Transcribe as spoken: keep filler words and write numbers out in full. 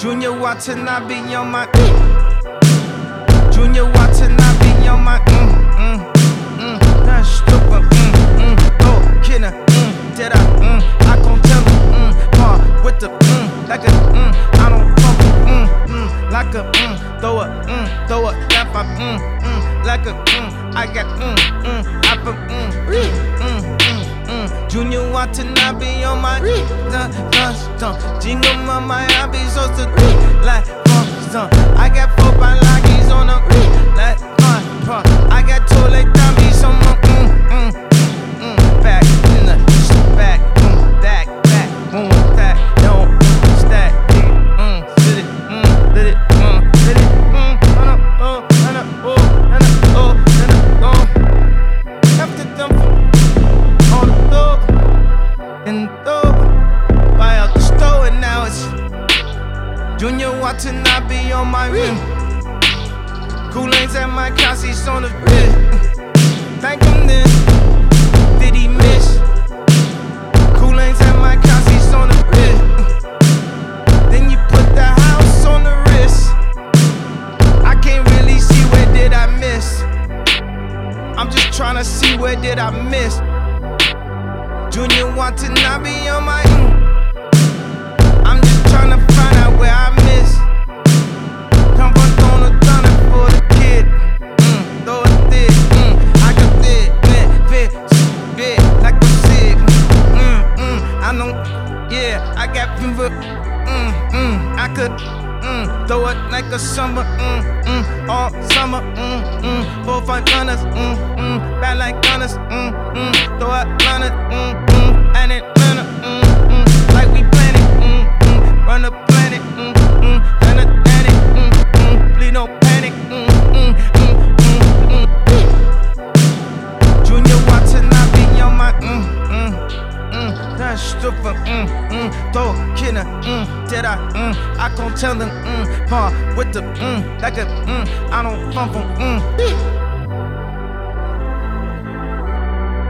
Junior Watanabe on my mm. Junior Watanabe on my mm, mm, mm. That's stupid, mm, mm. Oh, killer, mm, did I, mm. I gon' tell him, mm. Par with the, mm, like a, mm. I don't fumble, mm, mm. Like a, mm. Throw a, mm. Throw a, left, I, mm, mm. Like a, mm. I got, mm, mm. I put, mm, mm, mm, mm. Junior Watanabe on my, the, the, stump. Jingle mama, I be so to, like, fun, stump. I got four by lockies on the, like, fun, fun. I got two like dummies on my, mm, mm, mm. Back in the, back, mm, back, back, boom, back, don't, stack, mm, lit it, mm, lit it, mm, lit it, mm, run up, oh, run up, oh, run up, oh, run up, oh. After them, on the door, in the door, buy out the store, and now it's Junior Watanabe on my rim. Kool-Aid's at my house, he's on the bed. Thank him then, did he miss? Kool-Aid's at my house, he's on the bed. Then you put the house on the wrist. I can't really see where did I miss. I'm just tryna see where did I miss. Junior Watanabe on my mm. I'm just tryna find out where I miss. Come on, on a thunder for the kid. Mm, throw it thick, mm, I got thick, man, fit, fit, like a sick. Mm, mm, I know, yeah, I got fever. Mm, mm, I could, mm, throw it like a summer, mm, mm, all summer, mm, mm, four, five gunners, mm, mm, bad like gunners, mm, mm, throw it gunners, mm, mm, and Atlanta, mm, mm, like we planned it, mm, mm, run the planet, mm, mm, and Atlantic, mm, mm, please no panic, mm, mm, mm, mm, mm. Junior Watanabe on my, mm, mm, mm, that's stupid, mm, mm, throw killer, mm, did I, mm, I gon' tell them, mm, par with the, mm, like a, mm, I don't fumble, mm.